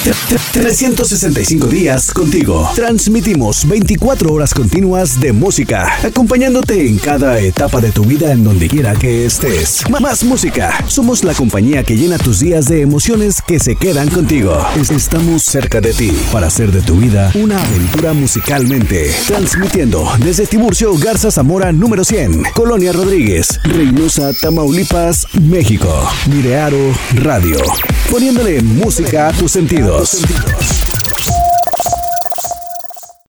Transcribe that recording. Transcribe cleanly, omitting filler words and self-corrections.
365 días contigo. Transmitimos 24 horas continuas de música, acompañándote en cada etapa de tu vida en donde quiera que estés. Más música. Somos la compañía que llena tus días de emociones que se quedan contigo. Estamos cerca de ti para hacer de tu vida una aventura musicalmente. Transmitiendo desde Tiburcio Garza Zamora número 100, Colonia Rodríguez, Reynosa, Tamaulipas, México. Mirearo Radio. Poniéndole música a tus sentidos.